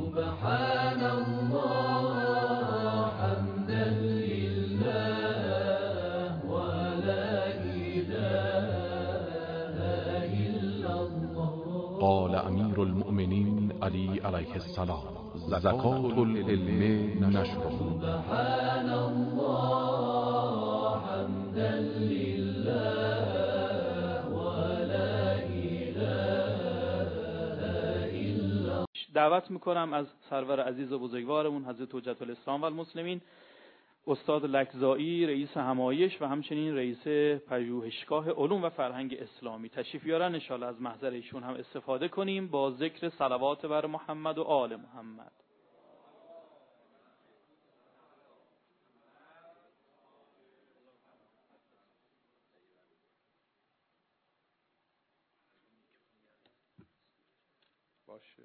سبحان الله حمدا لله ولا إله إلا الله. قال امیر المؤمنین علی علیه السلام: زکات العلم نشره. سبحان الله حمدا لله ولا إله إلا. دعوت میکنم از سرور عزیز و بزرگوارمون حضرت حجت الاسلام و المسلمین استاد لکزایی رئیس همایش و همچنین رئیس پژوهشگاه علوم و فرهنگ اسلامی تشریف بیارن. ان شاءالله از محضر ایشون هم استفاده کنیم با ذکر صلوات بر محمد و آل محمد. باشه.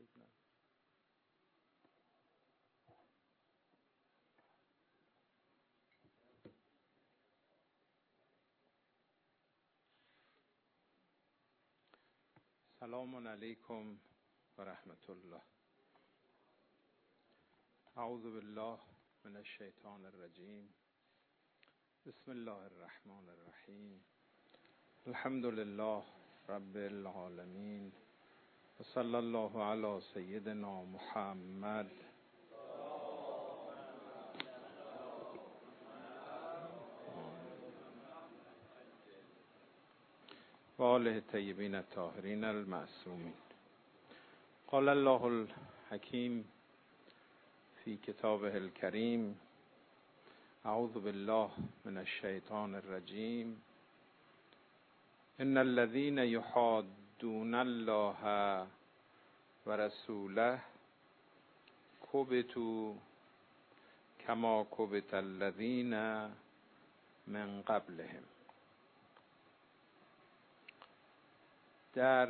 سلام علیکم و رحمت الله. اعوذ بالله من الشیطان الرجیم. بسم الله الرحمن الرحیم. الحمد لله رب العالمین و صلی الله علی سیدنا محمد و آله الطیبین الطاهرین المعصومین. قال الله الحکیم فی کتابه الکریم: اعوذ بالله من الشیطان الرجیم. ان الذين يحادون الله ورسوله كبتوا كما كبت الذين من قبلهم. در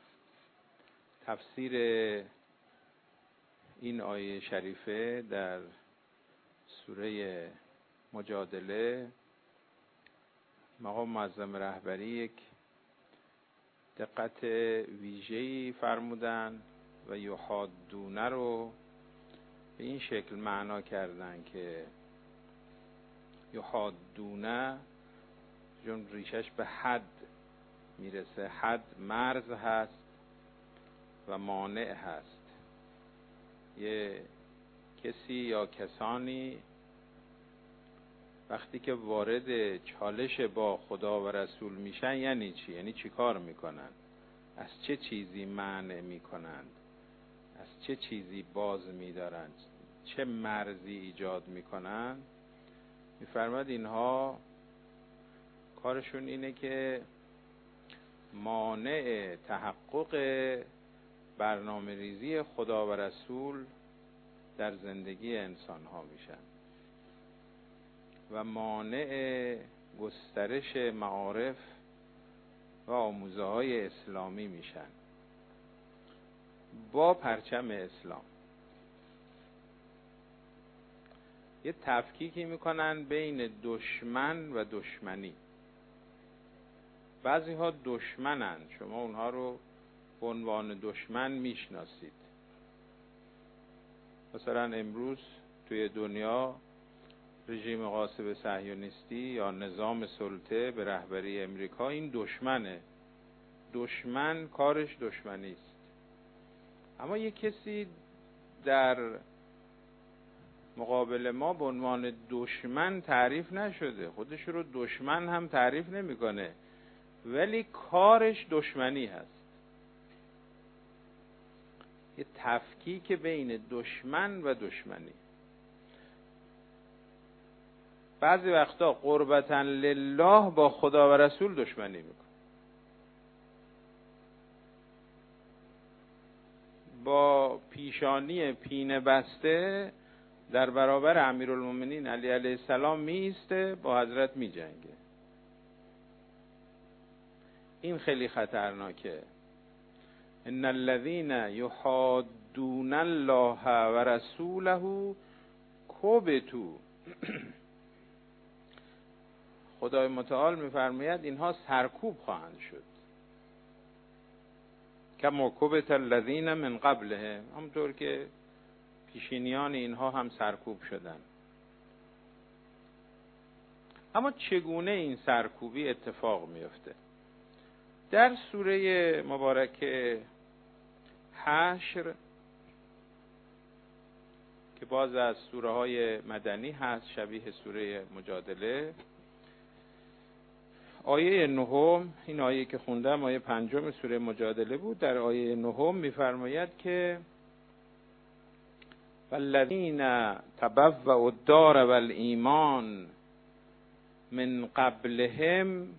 تفسیر این آیه شریفه در سوره مجادله مقام معظم رهبری یک دقت ویژه‌ای فرمودن و یحادونه رو به این شکل معنا کردن که یحادونه چون ریشش به حد میرسه، حد مرز هست و مانع هست. یه کسی یا کسانی وقتی که وارد چالش با خدا و رسول میشن یعنی چی؟ یعنی چی کار میکنن؟ از چه چیزی منع میکنند؟ از چه چیزی باز میدارند؟ چه مرزی ایجاد میکنن؟ میفرماد اینها کارشون اینه که مانع تحقق برنامه ریزی خدا و رسول در زندگی انسان ها میشن و مانع گسترش معارف و آموزه های اسلامی میشن با پرچم اسلام. یه تفکیکی میکنن بین دشمن و دشمنی. بعضی ها دشمنن، شما اونها رو به عنوان دشمن میشناسید. مثلا امروز توی دنیا رژیم غاصب صهیونیستی یا نظام سلطه به رهبری امریکا این دشمنه. دشمن کارش دشمنی است. اما یک کسی در مقابل ما به عنوان دشمن تعریف نشده، خودش رو دشمن هم تعریف نمیکنه، ولی کارش دشمنی هست. یه تفکیک بین دشمن و دشمنی. بعضی وقتا قربتاً لله با خدا و رسول دشمنی میکنه، با پیشانی پینه بسته در برابر امیرالمومنین علی علیه السلام میسته، با حضرت میجنگه. این خیلی خطرناکه. ان الذين يحادون الله ورسوله كبتوا. خدای متعال میفرماید اینها سرکوب خواهند شد. کما کبت الذین من قبلهم، همونطور که پیشینیان اینها هم سرکوب شدند. اما چگونه این سرکوبی اتفاق میفته؟ در سوره مبارکه حشر که باز از سوره های مدنی هست، شبیه سوره مجادله، آیه 9، این آیه که خوندم آیه 5 سوره مجادله بود، در آیه 9 می‌فرماید که والذین تبوأوا الدار والایمان من قبلهم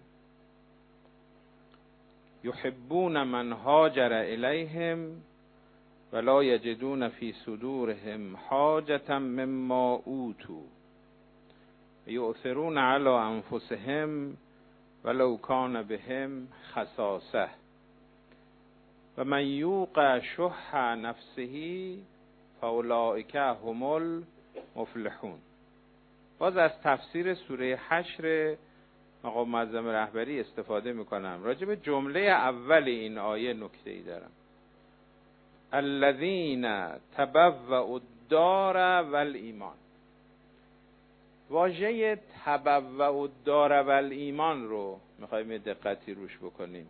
یحبون من هاجر الیهم ولا یجدون فی صدورهم حاجة مما اوتوا یؤثرون علی انفسهم ولو کان بهم خصاصه و من یوق شح نفسه فاولئک هم المفلحون. باز از تفسیر سوره حشر مقام معظم رهبری استفاده میکنم. راجع به جمله اول این آیه نکته ای دارم. الذین تبوأوا الدار والایمان. واژه تبوأوا الدار والایمان رو میخوایم دقتی روش بکنیم.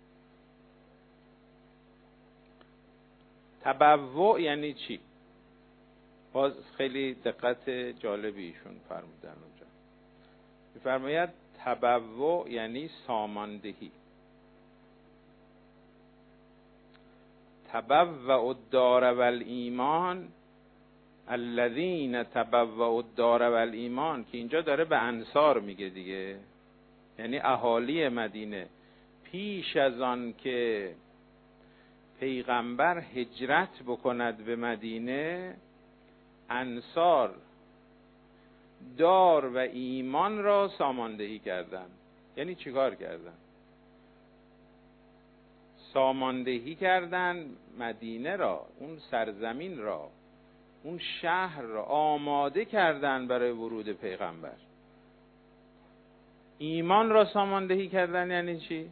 تبوأ یعنی چی؟ باز خیلی دقت جالبی ایشون فرمودن اونجا. میفرماید تبوأ یعنی ساماندهی. تبوأوا الدار والایمان الذین تبوأوا الدار والایمان، که اینجا داره به انصار میگه دیگه، یعنی اهالی مدینه. پیش از آن که پیغمبر هجرت بکند به مدینه، انصار دار و ایمان را ساماندهی کردند. یعنی چیکار کردند؟ ساماندهی کردند مدینه را، اون سرزمین را، اون شهر را آماده کردند برای ورود پیغمبر. ایمان را ساماندهی کردن یعنی چی؟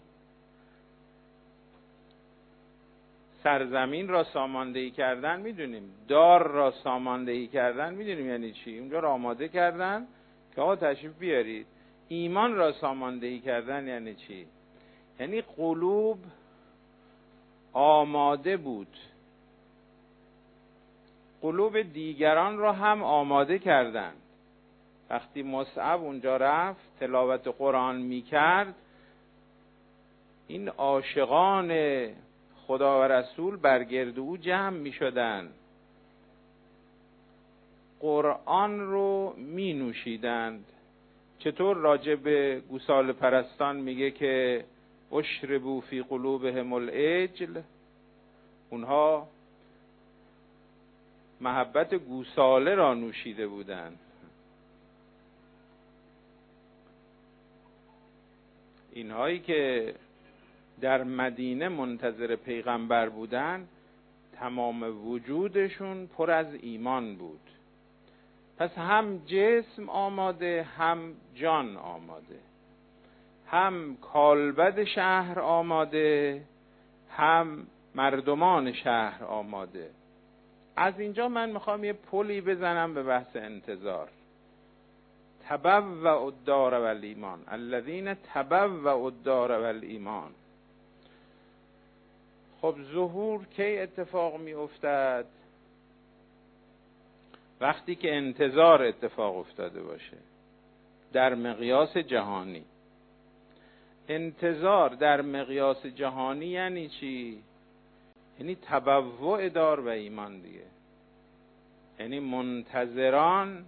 سرزمین را ساماندهی کردن میدونیم، دار را ساماندهی کردن میدونیم یعنی چی. اونجا را آماده کردن که آقا تشریف بیارید. ایمان را ساماندهی کردن یعنی چی؟ یعنی قلوب آماده بود، قلوب دیگران را هم آماده کردند. وقتی مصعب اونجا رفت تلاوت قرآن میکرد، این عاشقان خدا و رسول برگرد او جمع میشدند، قرآن رو می نوشیدند. چطور راجع به گوساله پرستان میگه که اشربوا فی قلوبهم العجل، اونها محبت گوساله را نوشیده بودند. اینهایی که در مدینه منتظر پیغمبر بودند تمام وجودشون پر از ایمان بود. پس هم جسم آماده، هم جان آماده، هم کالبد شهر آماده، هم مردمان شهر آماده. از اینجا من میخوام یه پلی بزنم به بحث انتظار. تبوأوا الدار والایمان الذین تبوأوا الدار والایمان. خب ظهور کی اتفاق می افتد؟ وقتی که انتظار اتفاق افتاده باشه در مقیاس جهانی. انتظار در مقیاس جهانی یعنی چی؟ یعنی تبوأ دار و ایمان دیگه. یعنی منتظران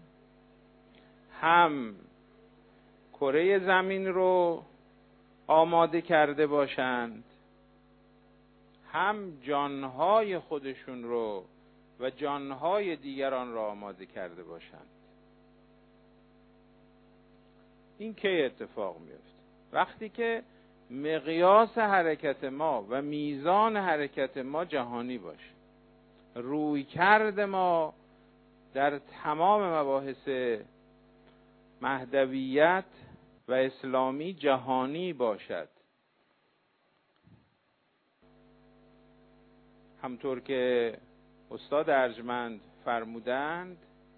هم کره زمین رو آماده کرده باشند، هم جانهای خودشون رو و جانهای دیگران را آماده کرده باشند. این کی اتفاق میفته؟ وقتی که مقیاس حرکت ما و میزان حرکت ما جهانی باشه، رویکرد ما در تمام مباحث مهدویت و اسلامی جهانی باشد. همطور که استاد ارجمند فرمودند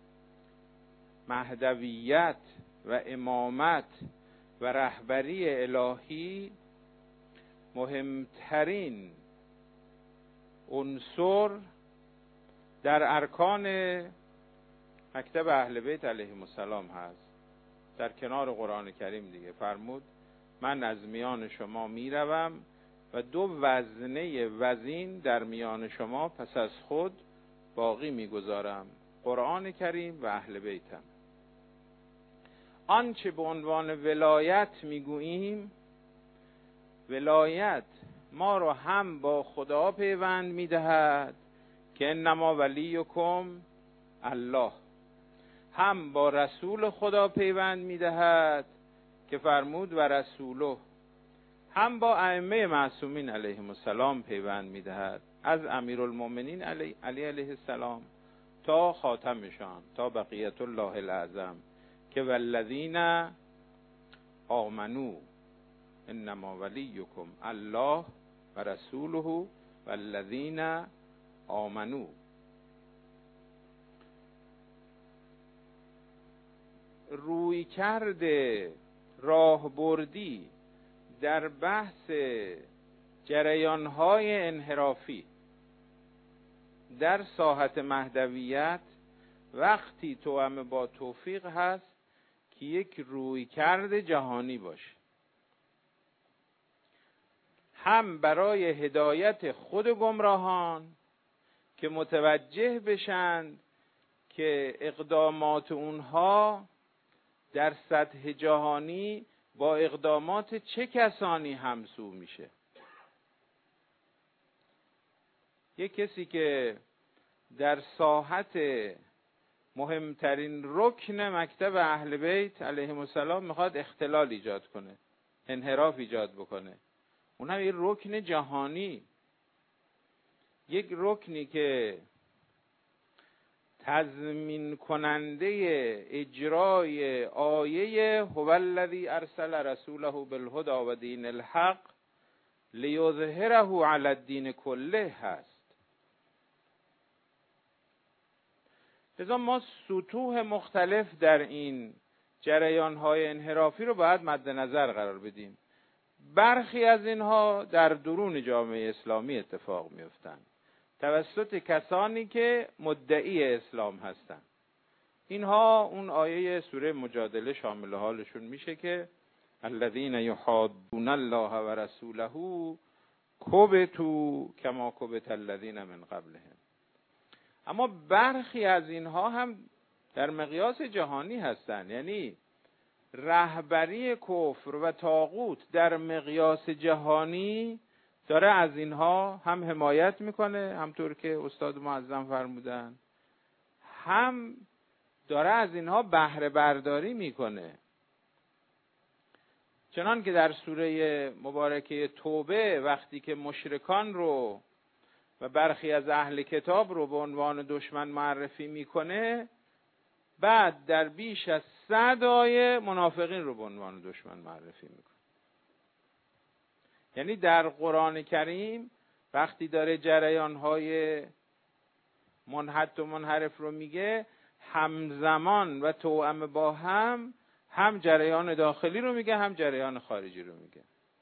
مهدویت و امامت و رهبری الهی مهمترین عنصر در ارکان مکتب اهل بیت علیهم السلام هست. در کنار قرآن کریم دیگه فرمود من از میان شما میروم و دو وزنه وزین در میان شما پس از خود باقی میگذارم، قرآن کریم و اهل بیتم. آنچه به عنوان ولایت میگوییم، ولایت ما رو هم با خدا پیوند میدهد که انما ولیکم الله، هم با رسول خدا پیوند میدهد که فرمود و رسوله، هم با ائمه معصومین علیهم السلام پیوند میدهد، از امیرالمؤمنین علی علیه السلام تا خاتمشان، تا بقیت الله الاعظم که والذین آمنو انما ولیکم الله و رسوله والذین آمنو. روی کرده راهبردی در بحث جریان‌های انحرافی در ساحت مهدویت وقتی توأم با توفیق هست که یک رویکرد جهانی باشه، هم برای هدایت خود گمراهان که متوجه بشند که اقدامات اونها در سطح جهانی با اقدامات چه کسانی همسو میشه. یک کسی که در ساحت مهمترین رکن مکتب اهل بیت علیهم السلام میخواد اختلال ایجاد کنه، انحراف ایجاد بکنه، اون هم یک رکن جهانی، یک رکنی که تضمین کننده اجرای آیه هو الذی ارسل رسوله بالهدی و دین الحق لیظهره علی الدین کله هست. لذا ما سطوح مختلف در این جریان‌های انحرافی رو باید مد نظر قرار بدیم. برخی از اینها در درون جامعه اسلامی اتفاق می‌افتند توسط کسانی که مدعی اسلام هستند. اینها اون آیه سوره مجادله شامل حالشون میشه که الذین یحادون الله و رسوله کبتوا کما کبت الذین من قبلهم. اما برخی از اینها هم در مقیاس جهانی هستند، یعنی رهبری کفر و طاغوت در مقیاس جهانی داره از اینها هم حمایت میکنه، همطور که استاد معظم فرمودن، هم داره از اینها بهره برداری میکنه. چنان که در سوره مبارکه توبه وقتی که مشرکان رو و برخی از اهل کتاب رو به عنوان دشمن معرفی میکنه، بعد در بیش از 100 آیه منافقین رو به عنوان دشمن معرفی میکنه. یعنی در قرآن کریم وقتی داره جریان‌های منحط و منحرف رو میگه، همزمان و توأم با هم جریان داخلی رو میگه، هم جریان خارجی رو میگه،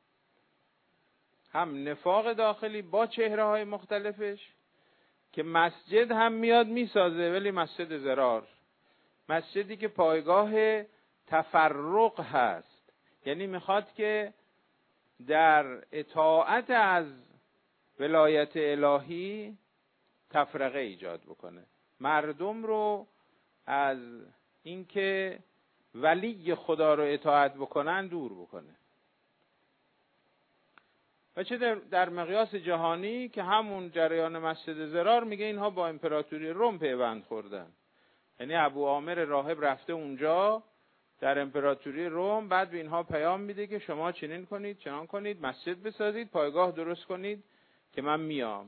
هم نفاق داخلی با چهره‌های مختلفش که مسجد هم میاد میسازه ولی مسجد ضرار، مسجدی که پایگاه تفرق هست، یعنی میخواد که در اطاعت از ولایت الهی تفرقه ایجاد بکنه، مردم رو از اینکه ولی خدا رو اطاعت بکنن دور بکنه. و چه در مقیاس جهانی که همون جریان مسجد ضرار میگه اینها با امپراتوری روم پیوند خوردن، یعنی ابو عامر راهب رفته اونجا در امپراتوری روم، بعد به اینها پیام میده که شما چنین کنید، چنان کنید، مسجد بسازید، پایگاه درست کنید که من میام.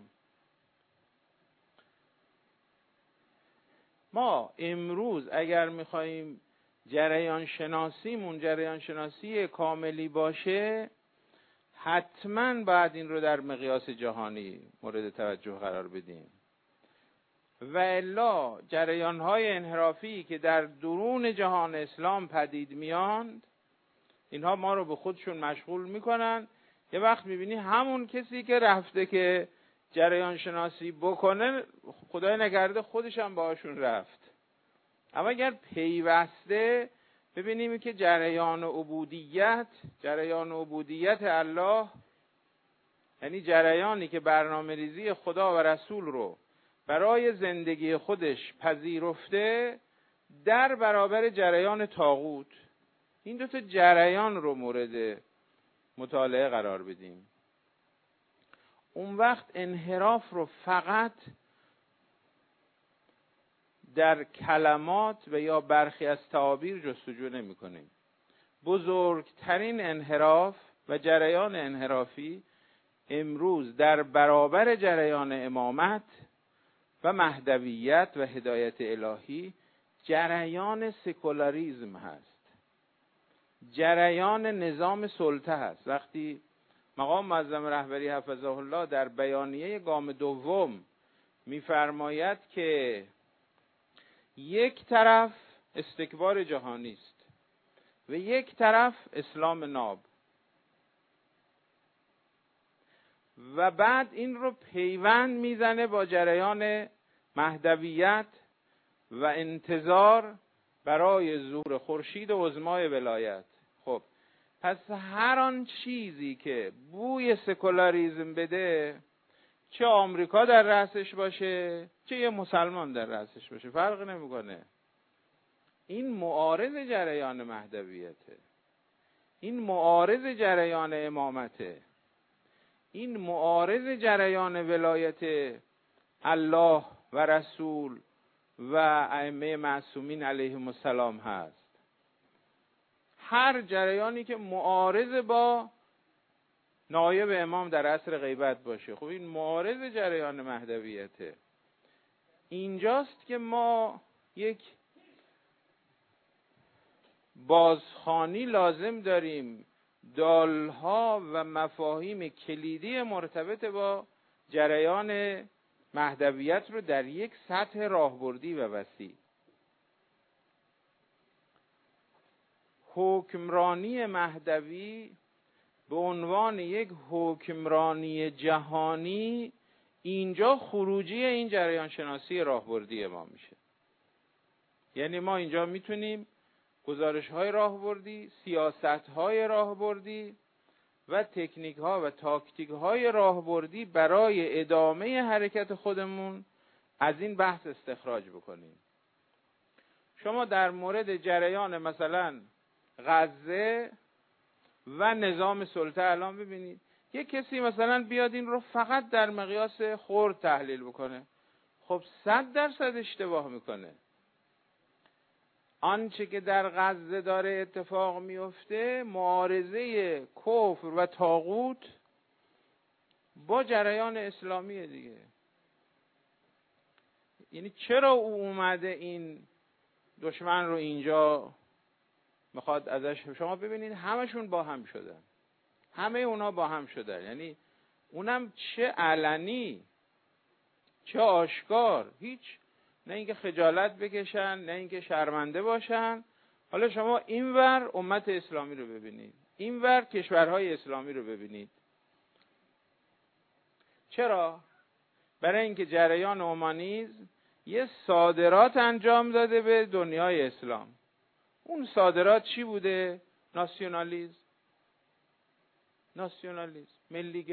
ما امروز اگر میخواییم جریان شناسیمون جریان شناسی کاملی باشه، حتما باید این رو در مقیاس جهانی مورد توجه قرار بدیم. و الا جریان‌های انحرافی که در درون جهان اسلام پدید میاند، اینها ما رو به خودشون مشغول میکنن. یه وقت میبینی همون کسی که رفته که جریان شناسی بکنه، خدای نکرده خودش هم باهاشون رفت. اما اگر پیوسته ببینیم که جریان عبودیت الله، یعنی جریانی که برنامه‌ریزی خدا و رسول رو برای زندگی خودش پذیرفته در برابر جریان طاغوت، این دو تا جریان رو مورد مطالعه قرار بدیم، اون وقت انحراف رو فقط در کلمات و یا برخی از تعابیر جستجو نمی کنیم. بزرگترین انحراف و جریان انحرافی امروز در برابر جریان امامت و مهدویت و هدایت الهی جریان سکولاریزم هست، جریان نظام سلطه هست. وقتی مقام معظم رهبری حفظه الله در بیانیه گام دوم می‌فرماید که یک طرف استکبار جهانی است و یک طرف اسلام ناب، و بعد این رو پیوند میزنه با جریان مهدویت و انتظار برای ظهور خورشید عظمای ولایت. خب پس هر آن چیزی که بوی سکولاریزم بده، چه آمریکا در رأسش باشه چه یه مسلمان در رأسش باشه، فرق نمیکنه، این معارض جریان مهدویته، این معارض جریان امامته، این معارض جریان ولایت الله و رسول و ائمه معصومین علیهم السلام هست. هر جریانی که معارض با نایب امام در عصر غیبت باشه، خب این معارض جریان مهدویته. اینجاست که ما یک بازخوانی لازم داریم، دالها و مفاهیم کلیدی مرتبط با جریان مهدویت رو در یک سطح راهبردی و وسیع. حکمرانی مهدوی به عنوان یک حکمرانی جهانی، اینجا خروجی این جریان شناسی راهبردی ما میشه. یعنی ما اینجا میتونیم گزارش‌های راهبردی، سیاست‌های راهبردی و تکنیک‌ها و تاکتیک‌های راهبردی برای ادامه حرکت خودمون از این بحث استخراج بکنیم. شما در مورد جریان مثلا غزه و نظام سلطه الان ببینید، یک کسی مثلا بیاد این رو فقط در مقیاس خرد تحلیل بکنه، خب 100% اشتباه میکنه. آنچه که در غزه داره اتفاق میفته معارضه کفر و طاغوت با جریان اسلامی دیگه. یعنی چرا او اومده این دشمن رو اینجا میخواد ازش، شما ببینید همشون با هم شدن، همه اونا با هم شدن، یعنی اونم چه علنی چه آشکار، هیچ نه اینکه خجالت بکشن نه اینکه شرمنده باشن. حالا شما اینور امت اسلامی رو ببینید، اینور کشورهای اسلامی رو ببینید. چرا؟ برای اینکه جریان اومانیسم یه صادرات انجام داده به دنیای اسلام. اون صادرات چی بوده؟ ناسیونالیسم، ملی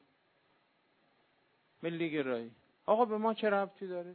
گرایی. آقا به ما چه ربطی داره؟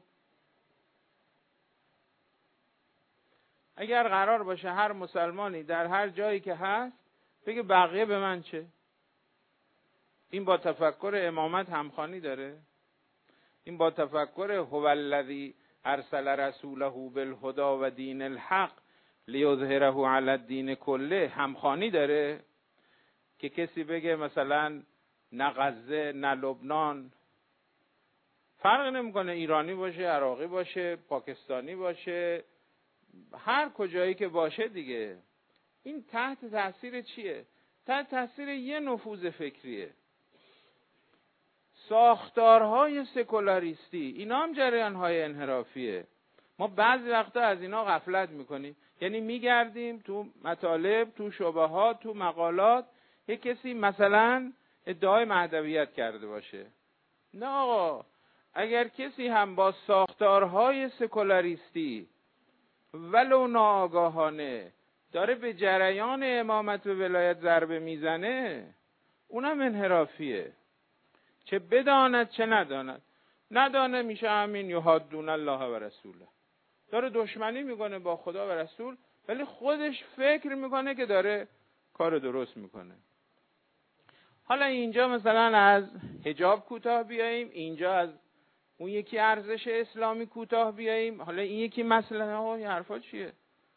اگر قرار باشه هر مسلمانی در هر جایی که هست بگه بقیه به من چه، این با تفکر امامت همخوانی داره؟ این با تفکر هو الذی ارسل رسوله بالهدی و دین الحق لیظهره علی الدین کله همخوانی داره؟ که کسی بگه مثلا نه غزه نه لبنان، فرق نمیکنه، ایرانی باشه، عراقی باشه، پاکستانی باشه، هر کجایی که باشه دیگه، این تحت تاثیر چیه؟ تحت تاثیر یه نفوذ فکریه. ساختارهای سکولاریستی، اینا هم جریانهای انحرافیه. ما بعضی وقتا از اینا غفلت میکنیم، یعنی میگردیم تو مطالب، تو شبهات، تو مقالات، یک کسی مثلا ادعای مهدویت کرده باشه. نه آقا، اگر کسی هم با ساختارهای سکولاریستی ولو ناآگاهانه داره به جریان امامت و ولایت ضربه میزنه، اونم انحرافیه، چه بداند چه نداند. ندانه میشه همین یحادون الله و رسوله، داره دشمنی میکنه با خدا و رسول، ولی خودش فکر میکنه که داره کار درست میکنه. حالا اینجا مثلا از حجاب کوتاه بیاییم، اینجا از اون یکی ارزش اسلامی کوتاه بیاییم، حالا این یکی مسئله این حرفا چیه؟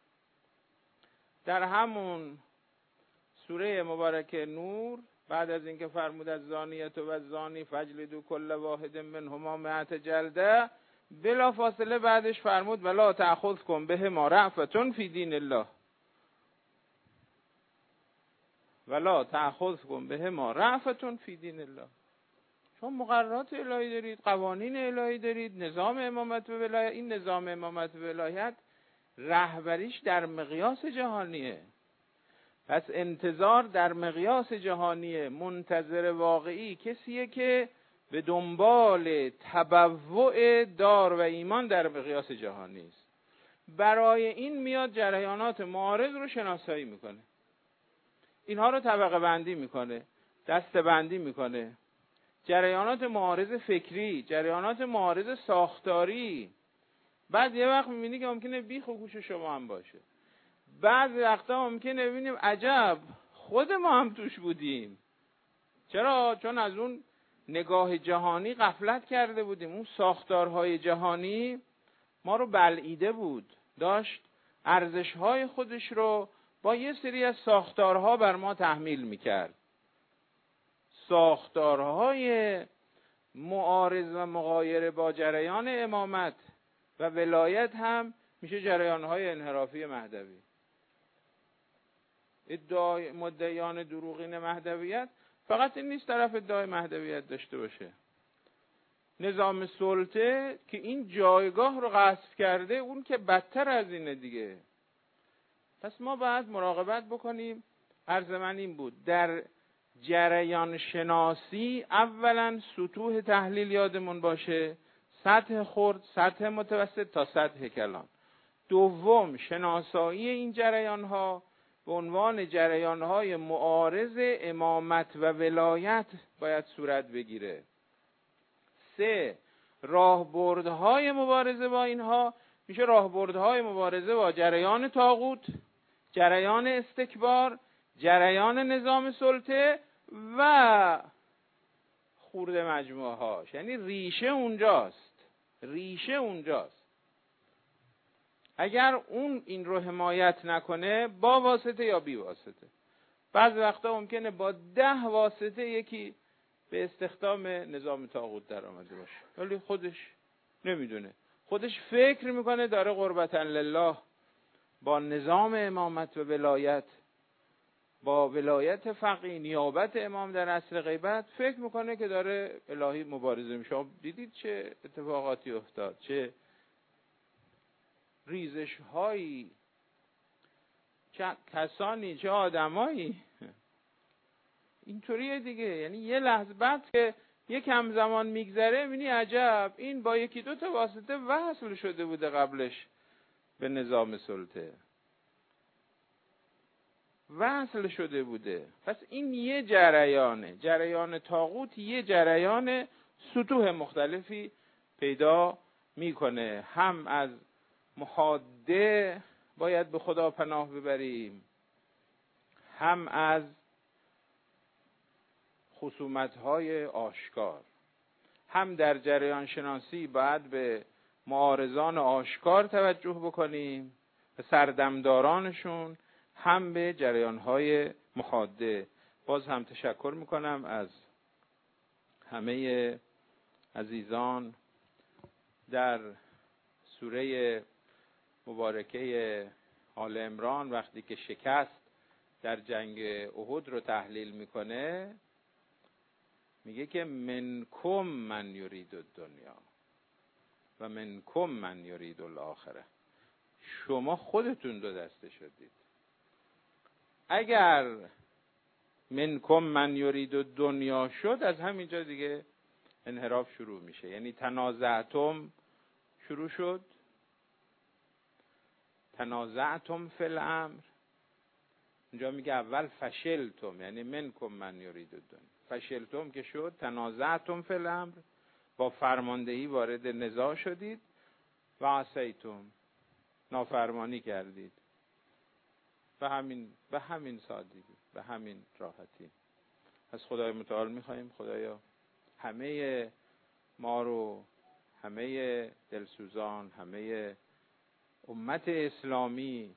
در همون سوره مبارکه نور بعد از اینکه فرمود از زانیت و زانی فجلدوا کل واحد منهما 100 جلده، بلا فاصله بعدش فرمود ولا تأخذکم بهما رأفة فی دین الله، ولا تأخذکم بهما رأفة فی دین الله. شما مقررات الهی دارید، قوانین الهی دارید، نظام امامت و ولایت. این نظام امامت و ولایت رهبریش در مقیاس جهانیه، پس انتظار در مقیاس جهانیه. منتظر واقعی کسیه که به دنبال تبوع دار و ایمان در مقیاس جهانی است. برای این میاد جریانات معارض رو شناسایی میکنه، اینها رو طبقه بندی میکنه، دسته بندی میکنه. جریانات معارض فکری، جریانات معارض ساختاری. بعد یه وقت میبینی که ممکنه بیخ و گوش شما هم باشه، بعضی وقتا ممکنه ببینیم عجب خود ما هم توش بودیم. چرا؟ چون از اون نگاه جهانی غفلت کرده بودیم. اون ساختارهای جهانی ما رو بلعیده بود، داشت ارزشهای خودش رو با یه سری از ساختارها بر ما تحمیل میکرد. ساختارهای معارض و مغایر با جریان امامت و ولایت هم میشه جریانهای انحرافی مهدوی. ادعای مدعیان دروغین مهدویت فقط این نیست طرف ادعای مهدویت داشته باشه. نظام سلطه که این جایگاه رو غصب کرده، اون که بدتر از اینه دیگه. پس ما باید مراقبت بکنیم. عرض من این بود، در جریان شناسی اولا سطوح تحلیل یادمون باشه، سطح خرد، سطح متوسط تا سطح کلان. دوم، شناسایی این جریان‌ها به عنوان جریان‌های معارض امامت و ولایت باید صورت بگیره. 3. راهبردهای مبارزه با اینها میشه راهبردهای مبارزه با جریان طاغوت، جریان استکبار، جریان نظام سلطه و خورد مجموعه هاش. یعنی ریشه اونجاست. اگر اون این رو حمایت نکنه با واسطه یا بی واسطه، بعض وقتا ممکنه با 10 واسطه یکی به استخدام نظام طاغوت در آمده باشه، ولی خودش نمیدونه، خودش فکر میکنه داره قربتاً لله با نظام امامت و ولایت، با ولایت فقیه، نیابت امام در عصر غیبت، فکر میکنه که داره الهی مبارزه میشه. دیدید چه اتفاقاتی افتاد، چه ریزش هایی، چه کسانی، چه آدمایی. اینطوریه دیگه. یعنی یه لحظه بعد که یک همزمان میگذره میبینی عجب این با یکی دو تا واسطه وصل شده بوده قبلش به نظام سلطه، وصل شده بوده. پس این یه جریانه، جریان طاغوت یه جریان سطوح مختلفی پیدا میکنه. هم از محاده باید به خدا پناه ببریم، هم از خصومت‌های آشکار. هم در جریان شناسی باید به معارضان آشکار توجه بکنیم، به سردمدارانشون، هم به جریان‌های محاده. باز هم تشکر میکنم از همه عزیزان. در سوره مبارکه آل عمران وقتی که شکست در جنگ احد رو تحلیل میکنه، میگه که منکم من یرید الدنیا و منکم من یرید الاخره. شما خودتون دو دسته شدید. اگر منکم من یرید الدنیا شد، از همینجا دیگه انحراف شروع میشه. یعنی تنازعتم شروع شد، تنازعتم فی الامر. اینجا میگه اول فشلتم، یعنی منکم من یرید الدنیا. فشلتم که شد، تنازعتم فی الامر، با فرماندهی وارد نزاع شدید. و عصیتم، نافرمانی کردید. به همین سادگی، به همین راحتی. از خدای متعال میخواییم خدایا همه ما رو، همه دلسوزان، همه امت اسلامی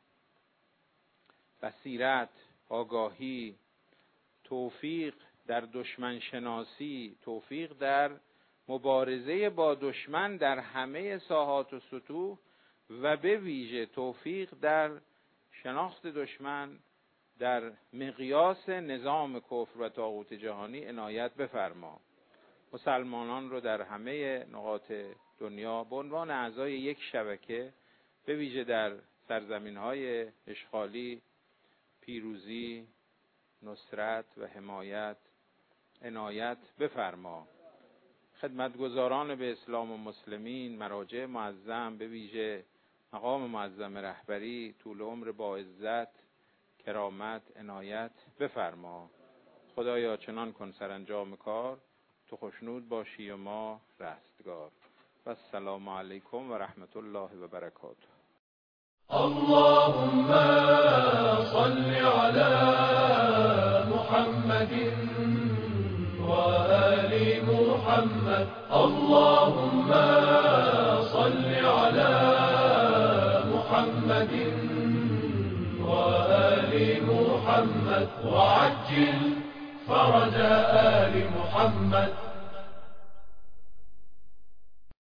بصیرت، آگاهی، توفیق در دشمن شناسی، توفیق در مبارزه با دشمن در همه ساحات و سطوح، و به ویژه توفیق در شناخت دشمن در مقیاس نظام کفر و طاغوت جهانی عنایت بفرما. مسلمانان رو در همه نقاط دنیا به عنوان اعضای یک شبکه، به ویژه در سرزمین‌های اشغالی، پیروزی، نصرت و حمایت عنایت بفرما. خدمتگزاران به اسلام و مسلمین، مراجع معظم، به ویژه مقام معظم رهبری، طول عمر با عزت، کرامت عنایت بفرما. خدایا چنان کن سرانجام کار، تو خوشنود باشی و ما رستگار. و السلام علیکم و رحمت الله و برکاته. اللهم صل على محمد وآل محمد. اللهم صل على محمد وآل محمد وعجل فرج آل محمد.